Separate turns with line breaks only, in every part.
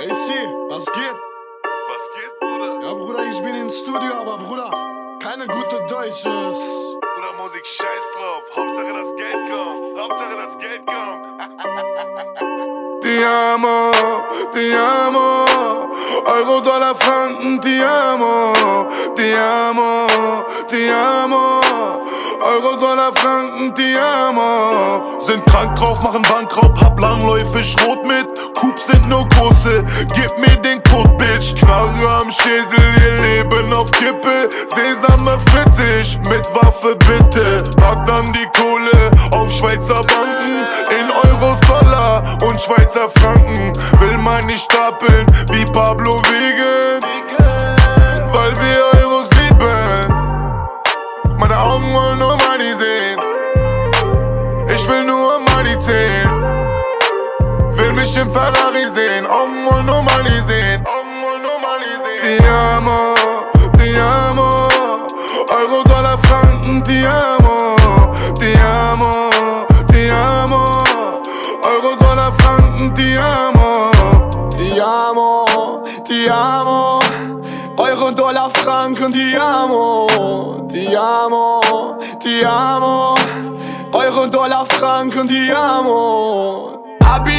AC, was geht?
Was geht, Bruder?
Ja, Bruder, ich bin ins Studio, aber Bruder, keine gute Deutsches.
Bruder, Musik, scheiß drauf. Hauptsache das Geld kommt. Hauptsache das Geld kommt.
Ti amo, Euro, Dollar, Franken, ti amo, Euro, Dollar, Franken, ti amo. Sind krank drauf, machen Bankraub, hab Langläufe, Schrot mit, Coups sind nur große, gib mir den Code, Bitch. Knarre am Schädel, ihr Leben auf Kippe, Sesame fritzig, mit Waffe bitte. Pack dann die Kohle auf Schweizer Banken, in Euros, Dollar und Schweizer Franken. Will man nicht stapeln wie Pablo Wegen, weil wir Euros lieben. Meine Augen wollen nur Money sehen, ich will nur Money zählen. Will mich im Ferrari sehen, Augen wollen nur Money sehen. Ti amo, Euro, Dollar, Franken, ti amo, Euro, Dollar, Franken, ti amo.
Ti amo, Euro, Dollar, Franken, ti amo. Euro, Dollar, Franken, ti amo. Abi,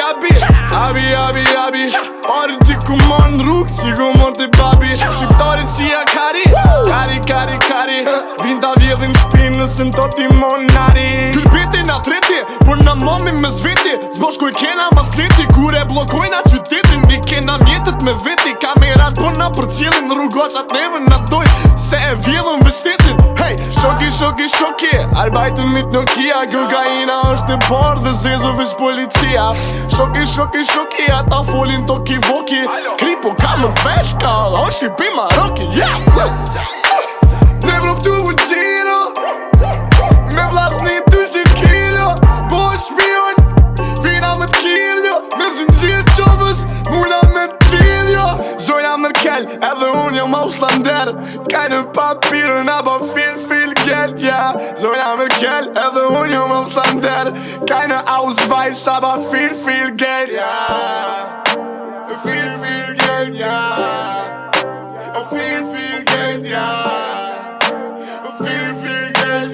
parti ku mon rrug, si ku morti babi. Shqiptarit si akari, kari Vinda vjedhin shpin nësën to ti monari. Kërpiti na treti, për na mami me zveti. Zboshku i kena mas leti, kur e blokojna qytetin. Ni kena mjetet me veti, kamerat për na për cilin. Rrugatat neve na doj, se e vjedhën vështetin. Hey, shoki, arbajten mit Nokia. Kokaina është e parë dhe zezo veç policia. Shoki, ata folin toki voki. Kripo kamër feshka, o Shqipi Maroki, yeah! Ne vroptu u gjiro, me vlasni 200 kilo. Po shpion, vina me t'kiljo, me zingjir qovës, muna me t'lidjo. Zoja Merkel, edhe unë jam auslander, kajnë papirën aba fil geld, yeah. Zoja Merkel, edhe unë jam auslander, kajnë ausweis aba fil geld, yeah. Fil geld, yeah. Fil geld, yeah. Fil geld,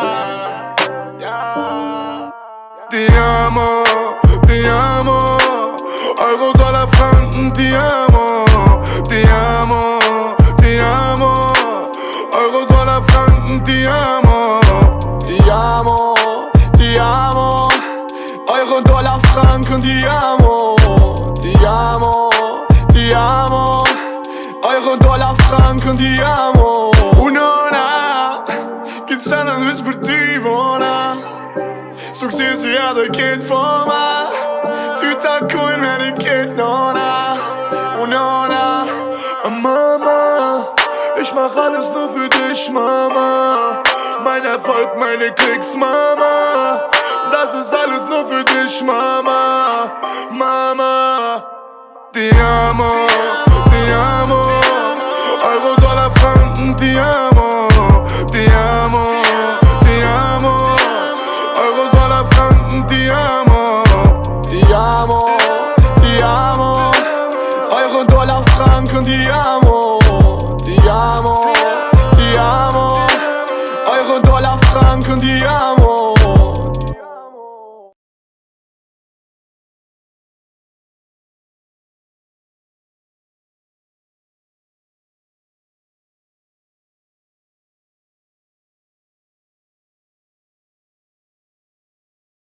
yeah.
Ti amo, Euro, Dollar, Franken, ti amo, Euro, Dollar, Franken, ti amo.
Ti amo, Euro, Dollar, Franken, ti amo. Euro, Dollar, Franken, ti amo. Unona, këtë sanën veç për ty, bona. Suksesi edhe këtë forma, ty takojnë me një këtë nona. Unona,
Mama, ich mach alles nur für dich, Mama. Mein Erfolg, meine Klicks, Mama. Das ist alles nur für dich, Mama. Ti amo, Euro, Dollar, Franken, ti amo, Euro, Dollar, Franken, ti amo.
ti amo, Euro, Dollar, Franken, ti amo. Euro, Dollar, Franken, ti amo.